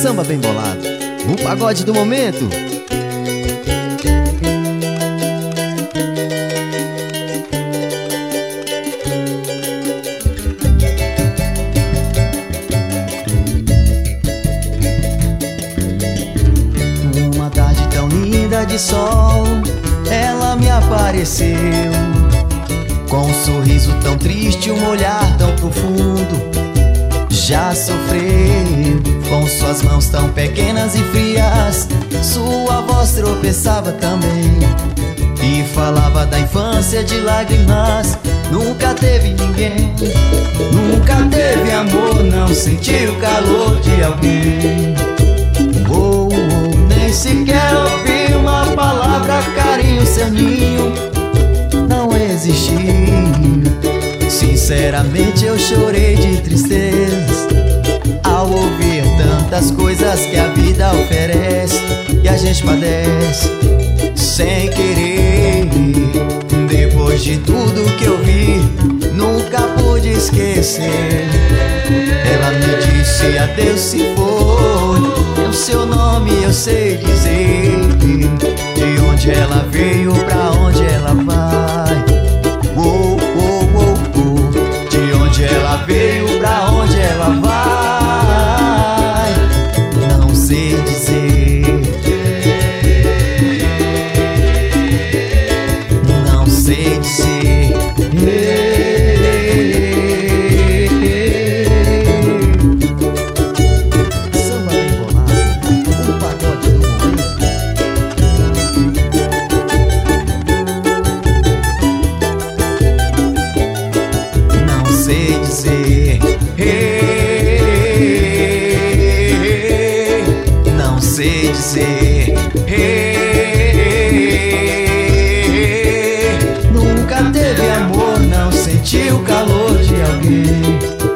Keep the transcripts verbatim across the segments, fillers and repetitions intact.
Samba bem bolado, o pagode do momento. Uma tarde tão linda de sol, ela me apareceu, com um sorriso tão triste, um olhar tão profundo. Já sofreu com suas mãos tão pequenas e frias, sua voz tropeçava também e falava da infância de lágrimas. Nunca teve ninguém, nunca teve amor, não sentiu o calor de alguém. Oh, oh, nem sequer ouvi uma palavra, carinho, seu ninho não existiu. Sinceramente eu chorei de tristeza ao ouvir tantas coisas que a vida oferece e a gente padece sem querer. Depois de tudo que eu vi, nunca pude esquecer. Ela me disse adeus, se foi, o seu nome eu sei dizer, de onde ela veio, pra onde ela vai. Oh, oh, oh, oh. De onde ela veio, pra onde ela vai, não sei dizer, não sei dizer. Samba bem bolado, o pagode do momento. Não sei dizer, não sei dizer. Nunca teve amor, não sentiu o calor de alguém,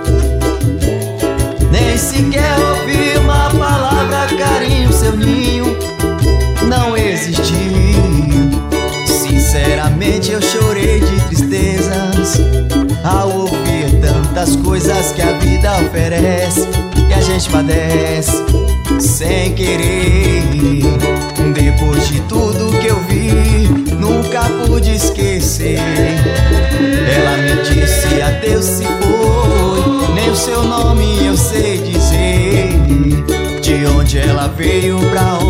nem sequer ouviu uma palavra, carinho, seu ninho não existiu. Sinceramente eu chorei de tristezas ao ouvir tantas coisas que a vida oferece e a gente padece sem querer. Depois de tudo que eu vi, nunca pude esquecer. Ela me disse adeus, se foi, nem o seu nome eu sei dizer, de onde ela veio, pra